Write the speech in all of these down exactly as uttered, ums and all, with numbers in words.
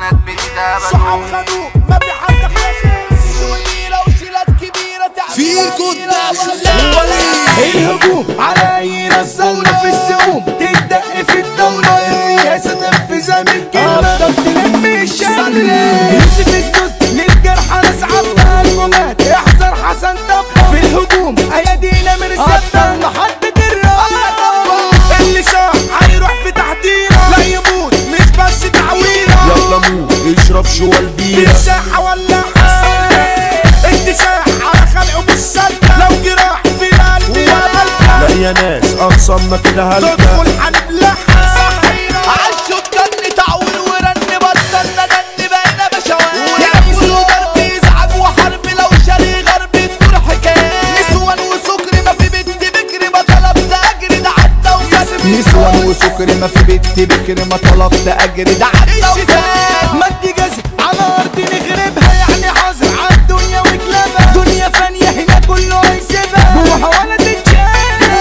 بنات بتتابع صحاب خدوه ما في حد خلص وميلة وشيلات كبيرة فيكو الهجوم على اي الثورة في السموم تدق في الدولة الرئاسة تنفذ من كلمة افضل تلم الشمل يوسف الجزء للجرح ناس عبدها الجمات احذر حسن دبة في الهجوم ايادينا من السبتة محدد الرئاسة اللي شاع هيروح في تحضيرة لا يموت مش بس تعويرة يلا موت اشرب شوى البيرة في ساحة ولا انتشاح على خلقه مش سلكة لو جراح في القلب ولا لا يا ناس اقصنا كده هلكة تدخل هنبلعها صحينا عشوا الجن تعويل ورن بطلنا جن بقينا بشوات يعملوا ضرب يزعج وحرب لو شاري غرب الدور حكاية نسوان وسكر ما في بنت بكر ما طلبت اجر ده عدى وكسب نسوان وسكر ما في بنت بكر ما طلبت اجر ده عدى وكسب مد جزء على ارض نغربها يعني حظر على الدنيا وكلابها دنيا فانية هنا كله هيسيبها جوها ولا تتشاف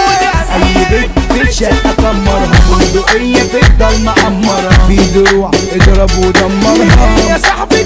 اي بيت في الشقة كمرها بندقية في الضلمة قمرها في دروع اضرب ودمرها يا صاحبي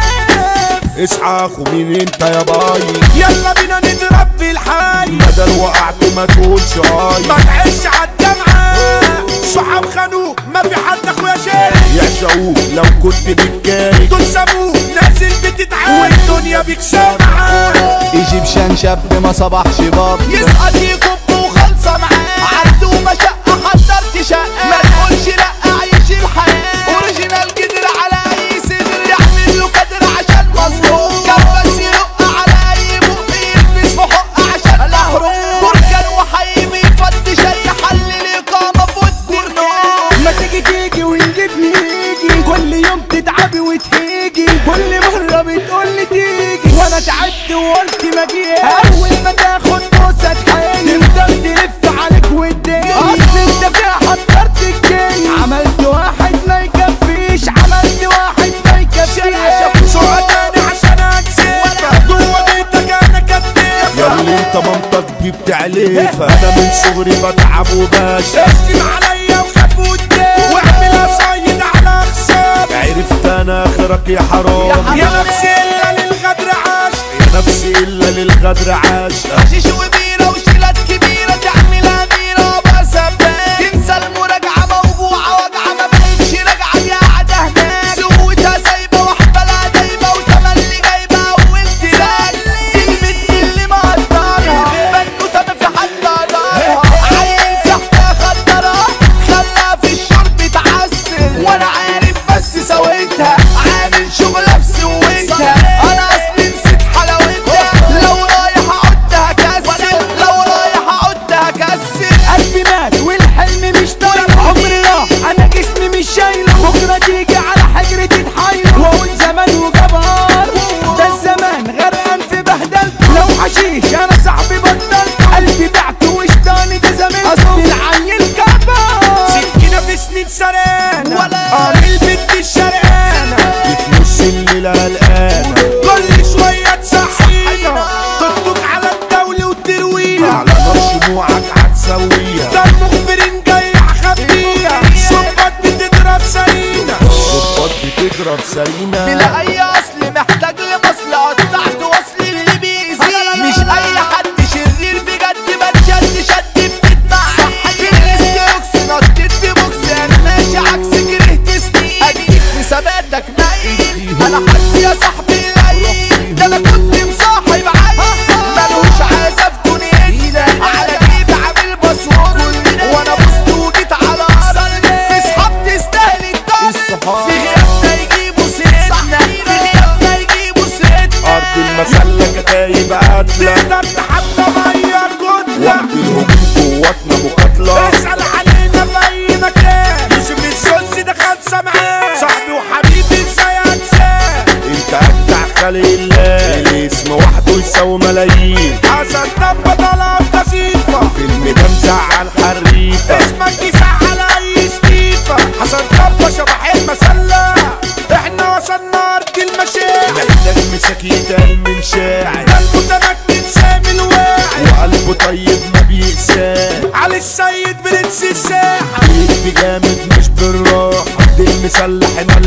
تخاف اصحى مين انت يا باي يلا بينا نضرب بالحي بدل وقعت ما تقولش اي ما تعيش عالدمعة صحاب خانوق ما في حد اخويا شارك يعشقوك لو كنت بالكاري دول سابوك نازل بتتعاون والدنيا بيك سامعة ايجيبشان شاب ما صبحش باب يسقط يكب وخلصة معاه عد ومشقة حضرت شقة ما تقولش لأ عيش الحياة اوريجينال قدر على اي صدر يعمل له كدر عشان مظلوم كان بس يرق على اي بق يلبس في حق عشان الاهرام بركان وحي بيفتش اي حل الاقامة في ود النوم ما تيجي تيجي ونجيب نيجي كل يوم تتعبي وتهيجي كل مرة بتقولي تيجي وانا تعبت وقلت ما جيت اول ما تاخد بوسة تحيلي تفضل تلف عليك وتديني اصل انت فيها حضرت الجن عملت واحد ما يكفيش عملت واحد ما يكفيش سرعة تاني عشان اكسبها جوه بيتك انا كتفها يا اللي انت منطق دي بتعليفة انا من صغري بتعب وباشا اشتم عليا وخاف قدام واعملها صيد على خساب عرفت انا اخرك يا حرام يا نفسي الا للغدر عاش يا نفسي الا للغدر عاش حشيش وبيرة وشيلات كبيرة تعملها ميرة بسبات تنسى المراجعة موجوعة وجعة ما بقتش راجعة دي قاعدة هناك سوتها سايبة وحبالها دايبة وتملي جايبة أول تراك البنت اللي مقدرها بنوتة ما في حد قدرها عين تحتها خدرها خلاها في الشرب تعسل وأنا عارف بس سويتها عامل شغلة في سويتها أنا أصلي نسيت حلاوتها لو رايح أعد هكسل لو رايح أعد هكسل قلبي مات والحلم مش طايله عمري راح أنا جسمي مش شايله بكرة تيجي على حجري تتحايله وأقول زمان وجبار ده الزمان غرقان في بهدلته لو حشيش أنا صاحبي بطلت قلبي بعته وشطاني ده زمان أصل العيل كبار سكينة في سنين سرقانة ولا البنت الشرقانة في نص الليلة قلقانة كل شوية تصحينا تطلق على الدولة وترويها على نار شموعك هتسويها ده المخبرين جاي حخبيها صبات بتضرب سرينا الضباط بتضرب سرينا بلا اي اصل محتاج لمصل قطعت وصل اللي بيزيد مش اي حد شرير بجد ما تشد شد بتتمع في الاستروكس نطيت في بوكس انا ماشي عكس كرهت سنين اديك في ثباتك نايم انا حد يا صاحبي لقيت ده انا كنت مصاحب عادي ملوش عازة في دنيتنا على جيب عامل باسورد وانا بصت وجيت على ارض في صحاب تستاهل الضرب في غيابنا يجيبوا سيرتنا في غيابنا يجيبوا سيرتنا ارض المسلة كتايب قتلة تقدر حتى غير كتلة وقت الهجوم قواتنا مقاتلة اسأل علينا في اي مكان يوسف الزوز ده خمسة معاه صاحبي وحبيبي ازاي انساه انت اجدع خلق الله الاسم وحده يساوي ملايين حسن طب طلب كثيفة فيلم ده مزعل حريفة اسمك يزعل اي ستيفة حسن طب شبح المسلة احنا وصلنا ارض المشاعر محتاج مساك يتقال من شاعر ده المتمكن سامي الواعي وقلبه طيب ما بيقساه علي السيد برنس الساحة بيدي جامد مش بالراحة دي المسلح مال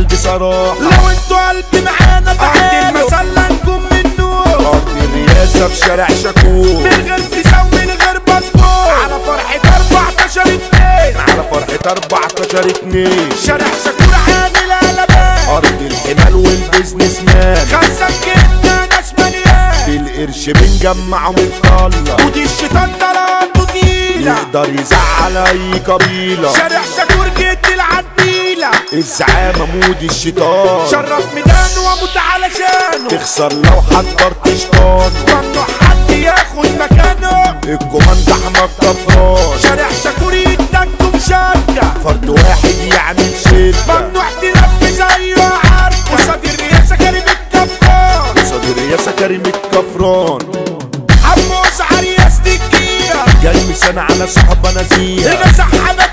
قلبي صراحة. لو انتوا قلبي معانا تعالوا أرض المسلة نجوم من نور. أرض الرئاسة في شارع شاكور، من غير فيزا ومن غير باسبور. على فرحة أربعتاشر اتنين، على فرحة أربعتاشر اتنين. شارع شاكور عامل قلبان. أرض الحمال والبيزنس مان، خمسة جبنا ناس مليان. بالقرش بنجمع ونطلع، ودي الشيطان طلعته تقيلة يقدر يزعل أي قبيلة. شارع شاكور جيت العديلة، الزعامة مودي الشيطان، شرف ميدانه واموت علشانه. تخسر لو حضرت شيطان، ممنوع حد ياخد مكانه. الكوماند أحمد كفران، شارع شاكور يدك مشجع. فرد واحد يعمل شدة، ممنوع تلف زيه عركة. قصاد الرئاسة كريم الكفران، قصاد الرئاسة كريم الكفران. عمو أزعر يا ستيكية، جاي مسنة على صحبة نزيه، هنا سحبة